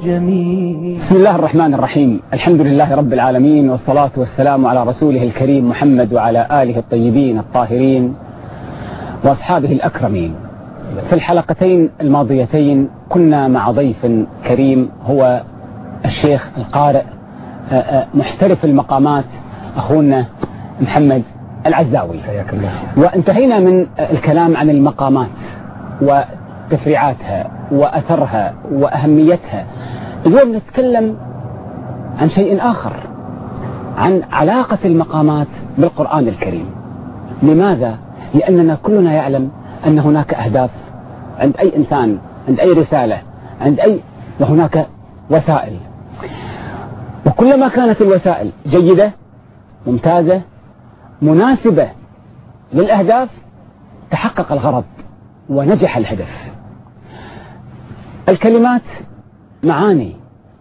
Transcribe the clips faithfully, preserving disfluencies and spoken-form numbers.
الجميل. بسم الله الرحمن الرحيم. الحمد لله رب العالمين، والصلاة والسلام على رسوله الكريم محمد وعلى آله الطيبين الطاهرين وأصحابه الأكرمين. في الحلقتين الماضيتين كنا مع ضيف كريم هو الشيخ القارئ محترف المقامات أخونا محمد العزاوي، حياك الله. وانتهينا من الكلام عن المقامات وتفريعاتها وأثرها وأهميتها. اليوم نتكلم عن شيء آخر، عن علاقة المقامات بالقرآن الكريم. لماذا؟ لأننا كلنا يعلم أن هناك أهداف عند أي إنسان، عند أي رسالة، عند أي وهناك وسائل، وكلما كانت الوسائل جيدة ممتازة مناسبة للأهداف تحقق الغرض ونجح الهدف. الكلمات معاني،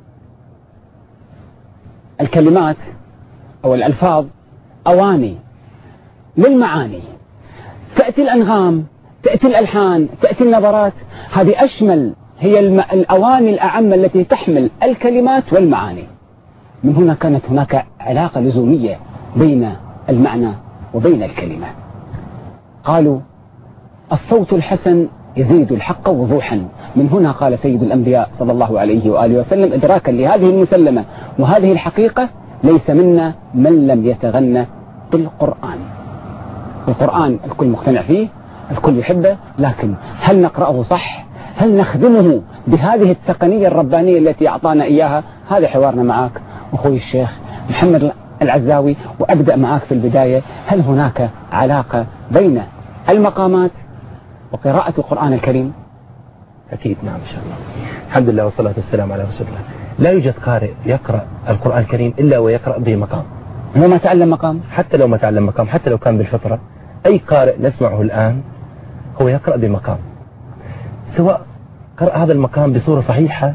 الكلمات أو الألفاظ أواني للمعاني. تأتي الأنغام، تأتي الألحان، تأتي النبرات، هذه أشمل، هي الأواني الأعم التي تحمل الكلمات والمعاني. من هنا كانت هناك علاقة لزومية بين المعنى وبين الكلمة. قالوا الصوت الحسن يزيد الحق وضوحا. من هنا قال سيد الأنبياء صلى الله عليه وآله وسلم إدراكا لهذه المسلمة وهذه الحقيقة: ليس منا من لم يتغنى بالقرآن. القرآن الكل مقتنع فيه، الكل يحبه، لكن هل نقرأه صح؟ هل نخدمه بهذه التقنية الربانية التي أعطانا إياها؟ هذا حوارنا معك أخوي الشيخ محمد العزاوي. وأبدأ معك في البداية، هل هناك علاقة بين المقامات وقراءة القرآن الكريم؟ أكيد نعم إن شاء الله. الحمد لله والصلاة والسلام على رسول الله. لا يوجد قارئ يقرأ القرآن الكريم إلا ويقرأ بمقام. لو ما تعلم مقام، حتى لو ما تعلم مقام، حتى لو كان بالفطرة، أي قارئ نسمعه الآن هو يقرأ بمقام، سواء قرأ هذا المقام بصورة صحيحة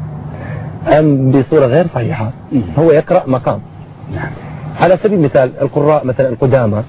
أم بصورة غير صحيحة، هو يقرأ مقام. نعم. على سبيل المثال القراء مثلا القدامى،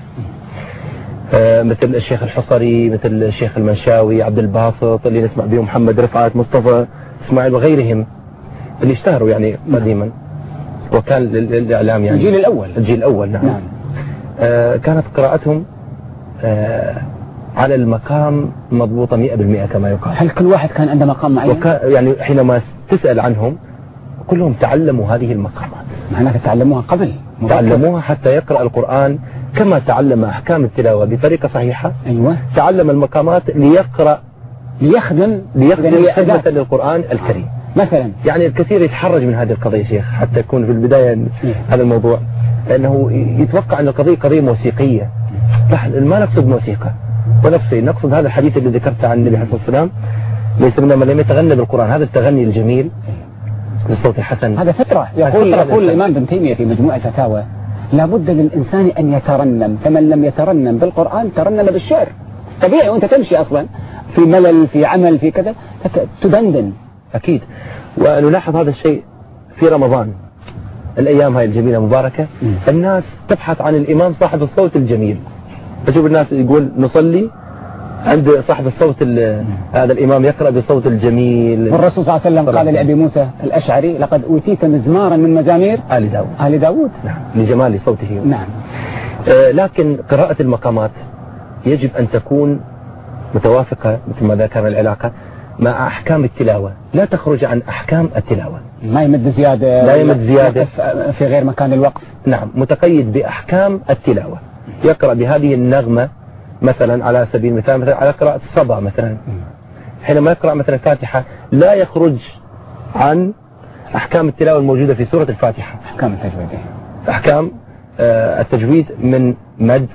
آه مثل الشيخ الحصري، مثل الشيخ المنشاوي، عبد الباسط اللي نسمع بهم، محمد رفعت، مصطفى اسماعيل وغيرهم اللي اشتهروا يعني قديما، وكان للإعلام يعني الجيل الأول الجيل الأول نعم, نعم. آه كانت قراءتهم آه على المقام مضبوطة مئة بالمئة كما يقال. هل كل واحد كان عنده مقام معين؟ يعني حينما تسأل عنهم كلهم تعلموا هذه المقامات. معناها تعلموها قبل؟ تعلموها حتى يقرأ القرآن كما تعلم أحكام التلاوة بطريقة صحيحة. أيوة. تعلم المقامات ليقرأ ليخدم ليخدم خدمة للقرآن الكريم. مثلا يعني الكثير يتحرج من هذه القضية شيخ، حتى يكون في البداية هذا الموضوع، لأنه يتوقع أن القضية قضية موسيقية. نحن ما نقصد موسيقى ونفسي، نقصد هذا الحديث اللي ذكرته عن النبي عليه الصلاة والسلام: ليس منا من لم يتغنى بالقرآن. هذا التغني الجميل بالصوت الحسن هذا فترة. يقول يقول الإمام ابن تيمية في مجموع الفتاوى: لابد للإنسان أن يترنم، فمن لم يترنم بالقرآن ترنم بالشعر. طبيعي، وأنت تمشي أصلا في ملل، في عمل، في كذا، تدندن. أكيد. ونلاحظ هذا الشيء في رمضان، الأيام هاي الجميلة المباركة، الناس تبحث عن الإمام صاحب الصوت الجميل. أشوف الناس يقول نصلي عند صاحب الصوت، هذا الإمام يقرأ بصوت الجميل. والرسول صلى الله عليه وسلم قال لأبي موسى الأشعري: لقد أوتيت مزمارا من مزامير آل داود. آل داود. نعم، لجمال صوته. نعم. آه لكن قراءة المقامات يجب أن تكون متوافقة مثل ما ذكرنا العلاقة مع أحكام التلاوة، لا تخرج عن أحكام التلاوة. ما يمد زيادة، لا يمد زيادة في غير مكان الوقف. نعم، متقيد بأحكام التلاوة. يقرأ بهذه النغمة مثلا، على سبيل المثال مثلا على قراءة الصبا مثلا، حينما يقرأ مثلا الفاتحة لا يخرج عن أحكام التلاوة الموجودة في سورة الفاتحة. أحكام التجويد، أحكام آه التجويد من مد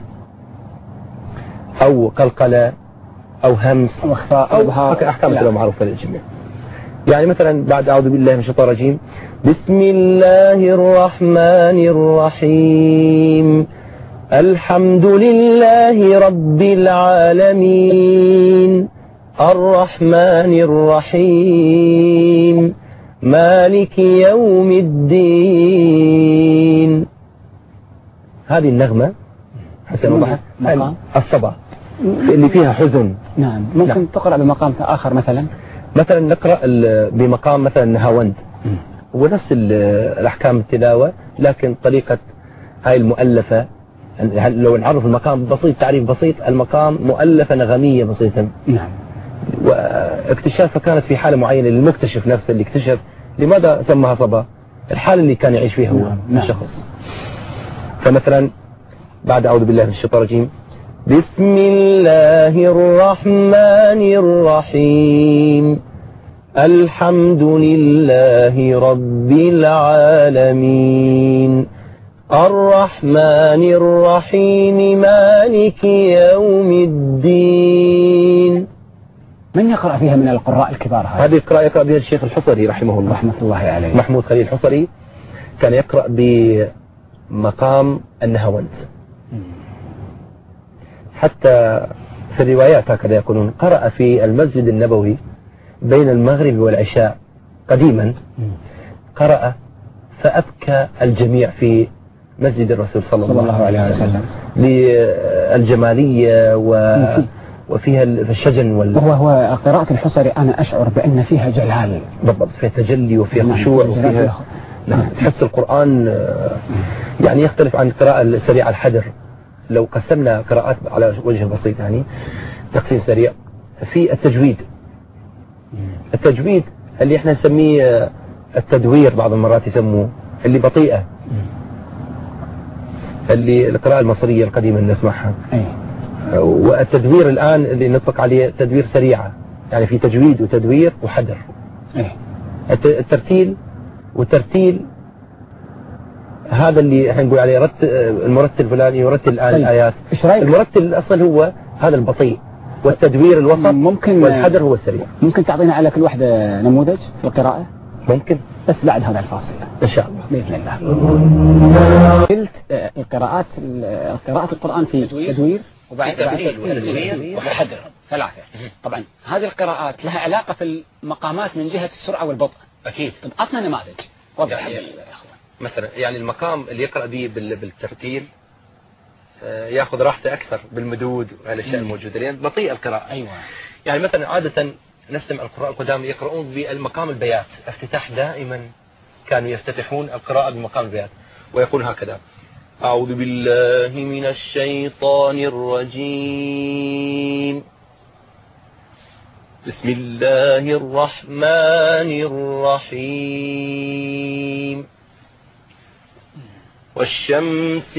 أو قلقلة أو همس أو إخفاء أو أحكام التلاوة معروفة للجميع. يعني مثلا بعد أعوذ بالله من الشيطان الرجيم: بسم الله الرحمن الرحيم، الحمد لله رب العالمين، الرحمن الرحيم، مالك يوم الدين. هذه النغمة حسن وضحت الصبا اللي فيها حزن. نعم. ممكن نعم. تقرأ بمقام آخر مثلا، مثلا نقرأ بمقام مثلا نهاوند. ونفس الأحكام التلاوة، لكن طريقة هاي المؤلفة. لو نعرف المقام بسيط، تعريف بسيط، المقام مؤلفة نغمية بسيطة. نعم. واكتشافها كانت في حالة معينة للمكتشف نفسه اللي اكتشف. لماذا سماها صبا؟ الحالة اللي كان يعيش فيها هو نعم. الشخص. فمثلا بعد أعوذ بالله من الشيطان الرجيم، بسم الله الرحمن الرحيم، الحمد لله رب العالمين، الرحمن الرحيم، مالك يوم الدين. من يقرأ فيها من القراء الكبار؟ هذه القراءة يقرأ بها الشيخ الحصري رحمه الله، رحمة الله عليه. محمود خليل الحصري كان يقرأ بمقام النهاوند. حتى في الروايات هكذا يقولون قرأ في المسجد النبوي بين المغرب والعشاء قديما، قرأ فأبكى الجميع في مسجد الرسول صلى الله, الله عليه وسلم للجمالية و... وفيها الشجن وال... وهو هو قراءة الحصري أنا أشعر بأن فيها جلال بالضبط، فيها تجلي وفيها خشوع وفيها نعم. تحس القرآن يعني يختلف عن القراءة السريعة الحدر. لو قسمنا قراءات على وجه بسيط يعني تقسيم سريع، في التجويد. التجويد اللي احنا نسميه التدوير، بعض المرات يسموه اللي بطيئة، اللي القراءة المصرية القديمة اللي نسمعها. والتدوير الآن اللي نطلق عليه تدوير سريعة، يعني في تجويد وتدوير وحدر. الترتيل والترتيل هذا اللي احنا نقول عليه رت... المرتل فلان يرتل الآن طيب. الآيات. المرتل الأصل هو هذا البطيء، والتدوير الوسط ممكن والحدر هو السريع. ممكن تعطينا على كل واحدة نموذج في القراءة؟ ممكن، بس بعد هذا الفاصل إن شاء الله بإذن الله. قلت القراءات قراءة القرآن في تدوير وبعد تدوير وحدر ثلاثة. طبعا هذه القراءات لها علاقة في المقامات من جهة السرعة والبطء. أكيد. طب أعطنا نماذج وضح يعني مثلا يعني المقام اللي يقرأ به بالترتيل ياخذ راحته أكثر بالمدود والأشياء الموجودة، لأن بطيء القراءة. أيوة. يعني مثلا عادة نستمع القراء القدام يقرؤون بالمقام البيات، افتتاح دائما كانوا يفتتحون القراءة بمقام البيات ويقول هكذا: أعوذ بالله من الشيطان الرجيم، بسم الله الرحمن الرحيم، والشمس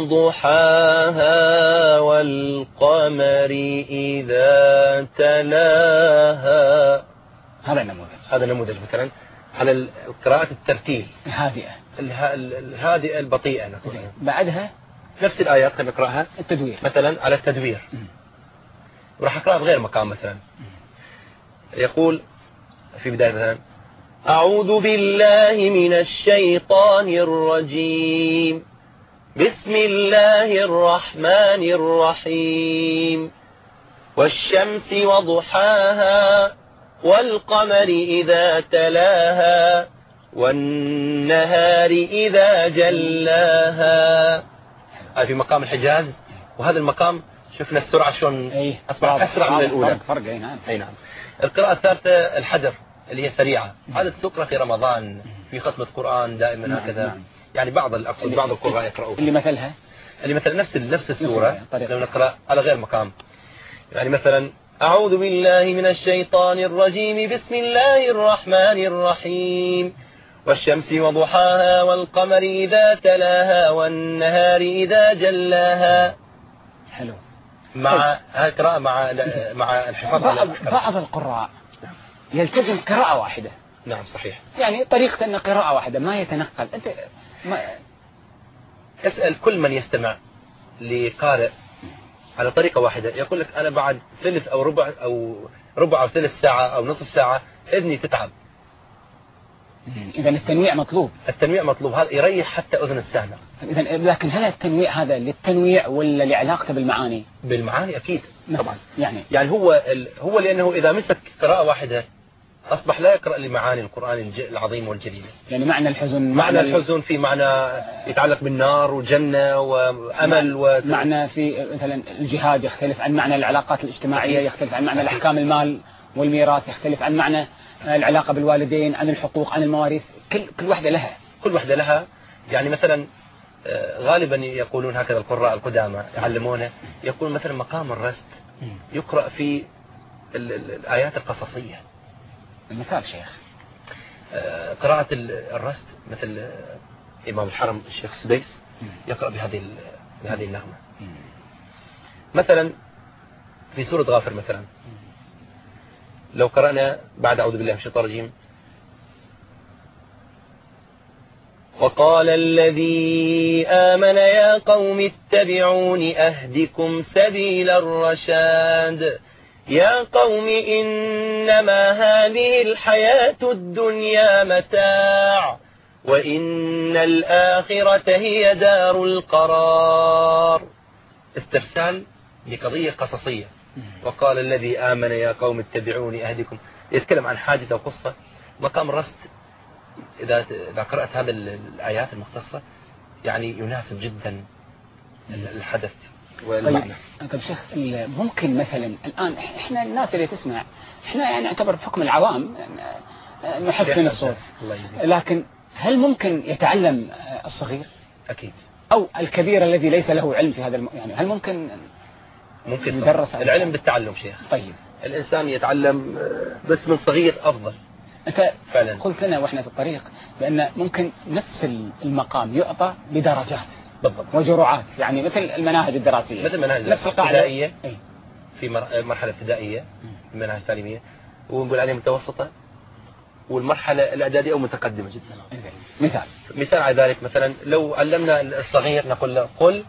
وضحاها والقمر إذا تلاها. هذا النموذج هذا النموذج مثلا على قراءة الترتيل الهادئة الهادئة البطيئة. بعدها نفس الآيات خلينا نقرأها التدوير مثلا على التدوير. وراح أقرأها بغير مقام مثلا. يقول في بداية مثلا: أعوذ بالله من الشيطان الرجيم، بسم الله الرحمن الرحيم، والشمس وضحاها والقمر إذا تلاها والنهار إذا جلاها. هذا في مقام الحجاز، وهذا المقام شفنا السرعة شلون أصبح أسرع من الأولى. فرق فرق. أي نعم. أي نعم. القراءة الثالثة الحدر اللي هي سريعة، هذا تقرأ في رمضان في ختمة قرآن دائما. نعم. هكذا. نعم. يعني بعض الأقصد بعض القراء يقرؤون اللي مثلها اللي مثل نفس نفس السورة لو نقرأ على غير مقام. يعني مثلا: أعوذ بالله من الشيطان الرجيم، بسم الله الرحمن الرحيم، والشمس وضحاها والقمر إذا تلاها والنهار إذا جلاها. حلو. مع هالقراءة مع مع الحفاظ على الأحكام. بعض القراء يلتزم قراءة واحدة. نعم صحيح. يعني طريقة أن قراءة واحدة ما يتنقل. أنت ما اسأل كل من يستمع لقارئ على طريقة واحدة يقول لك أنا بعد ثلث أو ربع أو ربع أو ثلث ساعة أو نصف ساعة إذني تتعب. إذا التنويع مطلوب. التنويع مطلوب، هذا يريح حتى أذن السامع. إذا لكن هل التنويع هذا للتنويع ولا لعلاقته بالمعاني؟ بالمعاني أكيد طبعا. يعني يعني هو ال... هو لأنه إذا مسك قراءة واحدة أصبح لا يقرأ لمعاني القرآن العظيم والجليل. يعني معنى الحزن معنى, معنى الحزن في معنى يتعلق بالنار وجنة وأمل و... معنى في مثلا الجهاد يختلف عن معنى العلاقات الاجتماعية، يختلف عن معنى الأحكام المال والميراث، يختلف عن معنى العلاقة بالوالدين، عن الحقوق، عن المواريث، كل كل واحدة لها كل واحدة لها. يعني مثلا غالبا يقولون هكذا القراء القدامى يعلمونه، يقول مثلا مقام الرست يقرأ في الآيات القصصية. المثال شيخ قراءة الرست مثل إمام الحرم الشيخ السديس يقرأ بهذه بهذه النغمة. مثلا في سورة غافر مثلا لو قرأنا بعد أعوذ بالله من الشيطان الرجيم: وقال الذي آمن يا قوم اتبعون أهدكم سبيل الرشاد يا قوم إنما هذه الحياة الدنيا متاع وإن الآخرة هي دار القرار. استرسال لقضية قصصية. وقال الذي آمن يا قوم اتبعوني أهدكم، يتكلم عن حادثة وقصة. مقام الرست إذا إذا قرأت هذه الآيات المختصة يعني يناسب جدا الحدث والمعنى. طيب شيخ، ممكن مثلا الآن إحنا الناس اللي تسمع إحنا يعني نعتبر بحكم العوام نحسن الصوت، لكن هل ممكن يتعلم الصغير؟ أكيد. أو الكبير الذي ليس له علم في هذا الم... يعني هل ممكن ممكن يدرس العلم بالتعلم شيخ؟ طيب الإنسان يتعلم بس من صغير أفضل. أنت فعلا قلت لنا وإحنا في الطريق بأن ممكن نفس المقام يعطى بدرجات بالضبط وجرعات، يعني مثل المناهج الدراسية، مثل مناهج نفس القاعدة ابتدائية في مرحلة ابتدائية مناهج تعليمية ونقول عليها متوسطة، والمرحلة الإعدادية أو متقدمة جدا. مثال مثال على ذلك مثلا لو علمنا الصغير نقول له قل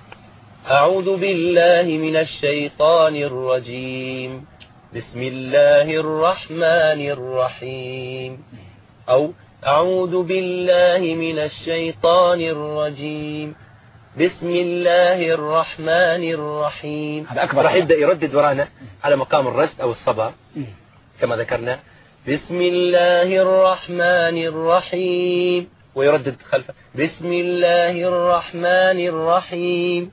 أعوذ بالله من الشيطان الرجيم بسم الله الرحمن الرحيم، أو أعوذ بالله من الشيطان الرجيم بسم الله الرحمن الرحيم. هذا أكبر. راح يبدأ يردد ورانا على مقام الرست أو الصبا كما ذكرنا، بسم الله الرحمن الرحيم، ويردد خلفه بسم الله الرحمن الرحيم.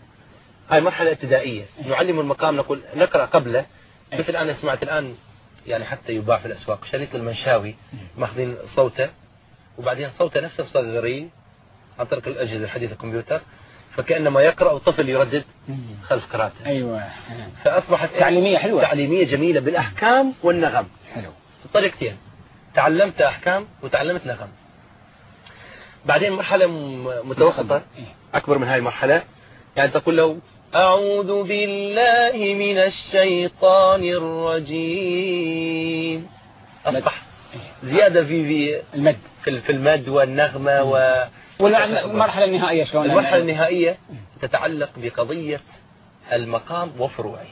هاي مرحلة ابتدائية نعلم المقام، نقول نقرأ قبله. مثل أنا سمعت الآن يعني حتى يباع في الأسواق شريط المنشاوي ماخذين صوته وبعدين صوته نفسه مصغريه عن طريق الأجهزة الحديثة الكمبيوتر، فكأنما يقرأ وطفل يردد خلف قراءته. أيوة. فأصبحت تعليمية حلوة، تعليمية جميلة بالأحكام والنغم. حلو. الطريقتين، تعلمت أحكام وتعلمت نغم. بعدين مرحلة متوسطة أكبر من هاي المرحلة، يعني تقول له أعوذ بالله من الشيطان الرجيم، أصبح زيادة في في المد في المد والنغمة. و والمرحلة النهائية شلون؟ المرحلة النهائية تتعلق بقضية المقام وفروعه.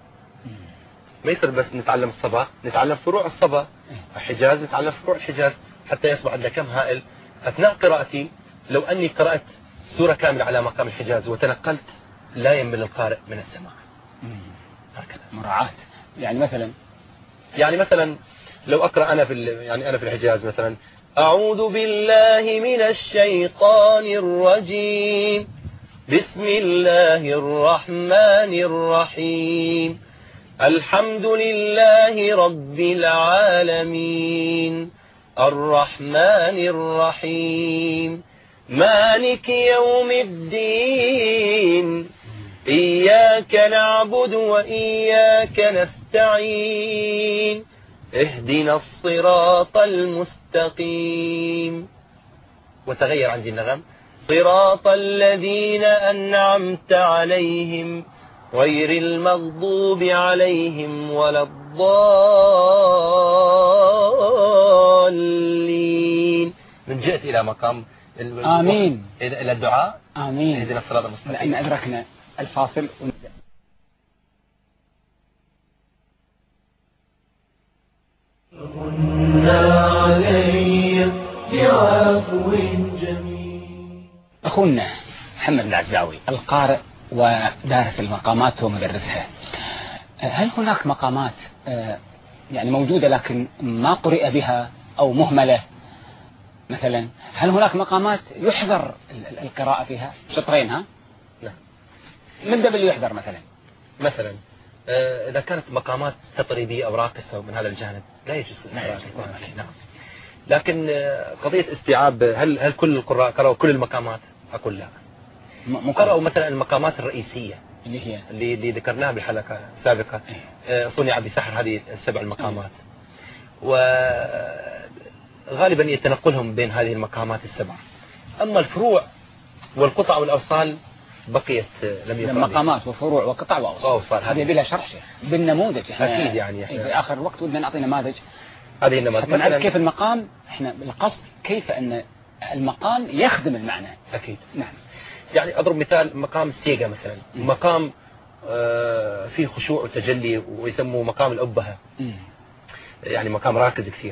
ما يصير بس نتعلم الصبا، نتعلم فروع الصبا، الحجاز نتعلم فروع الحجاز حتى يصبح عندنا كم هائل. أثناء قراءتي لو أني قرأت سورة كاملة على مقام الحجاز وتنقلت لا ينبل القارئ من السماع. هكذا مراعاة. يعني مثلا يعني مثلا لو أقرأ أنا في يعني أنا في الحجاز مثلا أعوذ بالله من الشيطان الرجيم بسم الله الرحمن الرحيم الحمد لله رب العالمين الرحمن الرحيم مالك يوم الدين إياك نعبد وإياك نستعين اهدنا الصراط المستقيم. وتغير عندي النغم صراط الذين أنعمت عليهم غير المغضوب عليهم ولا الضالين. من جئت إلى مقام آمين إلى الدعاء آمين اهدنا الصراط المستقيم. لأن أدركنا الفاصل ونبدأ. أخونا محمد العزاوي القارئ ودارس المقامات ومدرسها، هل هناك مقامات يعني موجودة لكن ما قرئ بها أو مهملة مثلا؟ هل هناك مقامات يحذر القراءة فيها؟ شطرين ها؟ نعم. نبدأ باللي يحذر مثلا. مثلا إذا كانت مقامات تطريبية أو راقصة من هذا الجانب لا يجوز القراءة بالقرآن. نعم. لكن قضية استيعاب، هل هل كل القراء قرأوا كل المقامات؟ أقول لا. قرأوا مثلا المقامات الرئيسية اللي هي اللي, اللي ذكرناها بالحلقة السابقة، صنع بسحر، هذه السبع المقامات، وغالبا يتنقلهم بين هذه المقامات السبع. أما الفروع والقطع والأوصال بقيت لم يفرد. مقامات وفروع وقطع وأوصال هذه بلا شرح شيخ بالنموذج. أكيد يعني في آخر وقت ودنا نعطي نماذج. هذه النماذج نعرف كيف المقام، احنا بالقصد كيف أن المقام يخدم المعنى. أكيد. نعم. يعني أضرب مثال مقام السيجا مثلا، م. مقام آه فيه خشوع وتجلي ويسموه مقام الأبهة، م. يعني مقام راكز كثير.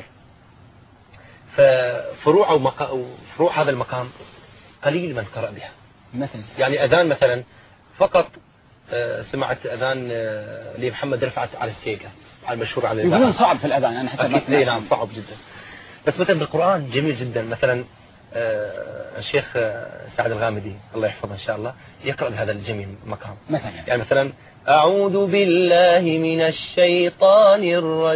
ففروع أو مقا... فروع هذا المقام قليل من قرأ بها. مثلا يعني أذان مثلا فقط آه سمعت أذان آه لمحمد رفعت على السيجا، على المشهور عن يقولون صعب في الأذان. أنا حتى ما نعم صعب جدا. بس مثلا بالقرآن جميل جدا. مثلا آه الشيخ سعد الغامدي الله يحفظه إن شاء الله يقرأ بهذا الجميل مقام. مثلا يعني مثلا أعوذ بالله من الشيطان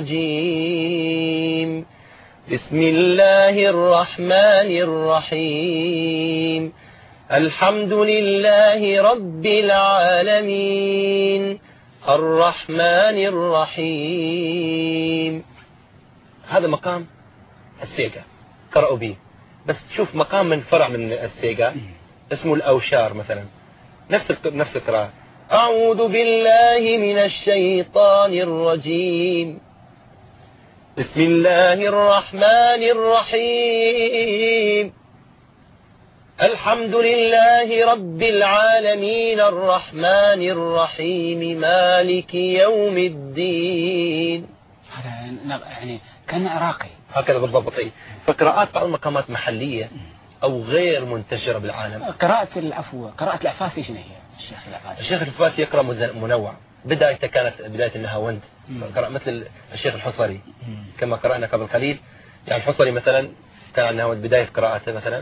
الرجيم بسم الله الرحمن الرحيم الحمد لله رب العالمين الرحمن الرحيم. هذا مقام السيجا قرأوا به. بس شوف مقام من فرع من السيجا اسمه الأوشار مثلا، نفس نفس القراءة، أعوذ بالله من الشيطان الرجيم بسم الله الرحمن الرحيم الحمد لله رب العالمين الرحمن الرحيم مالك يوم الدين. هذا يعني كان عراقي هكذا بالضبط. فقراءات بعض المقامات محلية أو غير منتشرة بالعالم. قراءة العفو، قراءة العفاسي شنو هي الشيخ العفاسي؟ الشيخ العفاسي يقرأ منوع. بدايته كانت بداية النهاوند، قرأ مثل الشيخ الحصري كما قرأنا قبل قليل. يعني الحصري مثلا كان النهاوند بداية قراءته مثلا،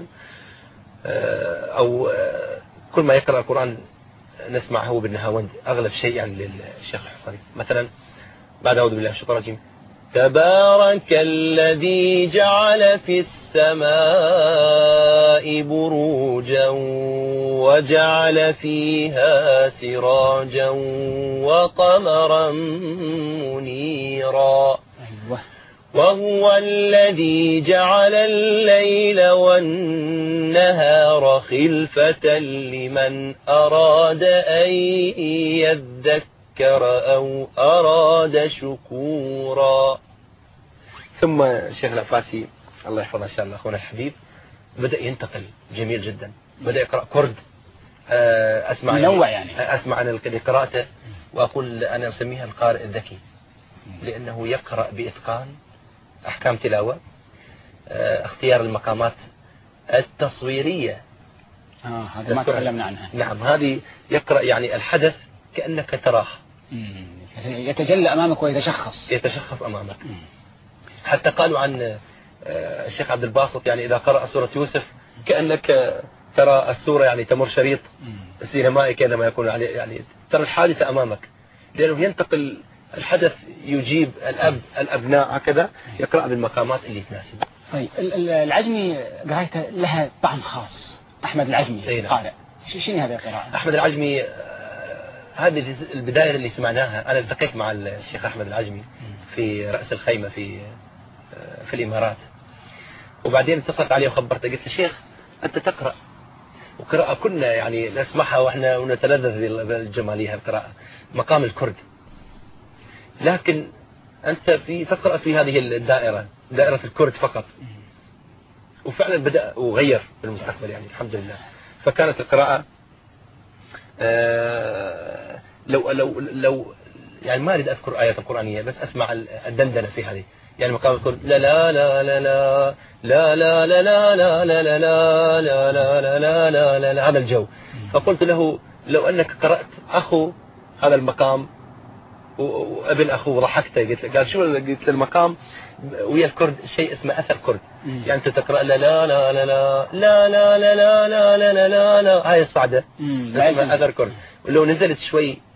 أو كل ما يقرأ القرآن نسمع هو بالنهاوند أغلب شيء يعني للشيخ الحصري. مثلا بعد أعوذ بالله من الشيطان الرجيم تبارك الذي جعل في السماء بروجا وجعل فيها سراجا وقمرا منيرا وهو الذي جعل الليل والنهار خلفة لمن أراد أن يذكر أو أراد شكورا. ثم الشيخ العفاسي الله يحفظه إن شاء الله أخونا الحبيب بدأ ينتقل جميل جدا، بدأ يقرأ كرد. أسمع منوع يعني أسمع عن قراءته وأقول أنا أسميها القارئ الذكي، لأنه يقرأ بإتقان أحكام تلاوة، اختيار المقامات التصويرية. آه هذا ما تكلمنا عنها. نعم هذه يقرأ يعني الحدث كأنك تراه، يتجلى أمامك ويتشخص يتشخص أمامك. مم. حتى قالوا عن الشيخ عبد الباسط يعني إذا قرأ سورة يوسف كأنك ترى السورة يعني تمر شريط سينمائي كأنما يكون يعني ترى الحادثة أمامك، لأنه ينتقل الحدث يجيب الأب الأبناء هكذا يقرأ بالمقامات اللي تناسب. طيب العجمي قراءته لها طعم خاص. أحمد العجمي قارئ، شنو هذه القراءة؟ أحمد العجمي هذه البداية اللي سمعناها. أنا التقيت مع الشيخ أحمد العجمي في رأس الخيمة في في الإمارات، وبعدين اتصلت عليه وخبرته قلت له شيخ أنت تقرأ وقراءة كنا يعني نسمعها وإحنا ونتلذذ بالجمالية القراءة مقام الكرد، لكن أنت في تقرأ في هذه الدائرة دائرة الكرد فقط. وفعلا بدأ وغير في المستقبل يعني الحمد لله. فكانت القراءة آه لو لو لو يعني ما أريد أذكر آيات القرآنية بس أسمع الدندنة في هذه يعني مقام الكرد لا لا لا لا لا لا لا لا لا لا لا لا لا لا لا لا لا لا لا هذا الجو. فقلت له لو أنك قرأت أخو هذا المقام وابن أخوه ضحكته قلت له قال شو قلت المقام ويا الكرد شيء اسمه أثر كرد يعني أنت تقرأ لا لا لا لا لا لا لا لا لا لا لا لا لا هاي الصعدة اسمها أثر كرد ولو نزلت شوي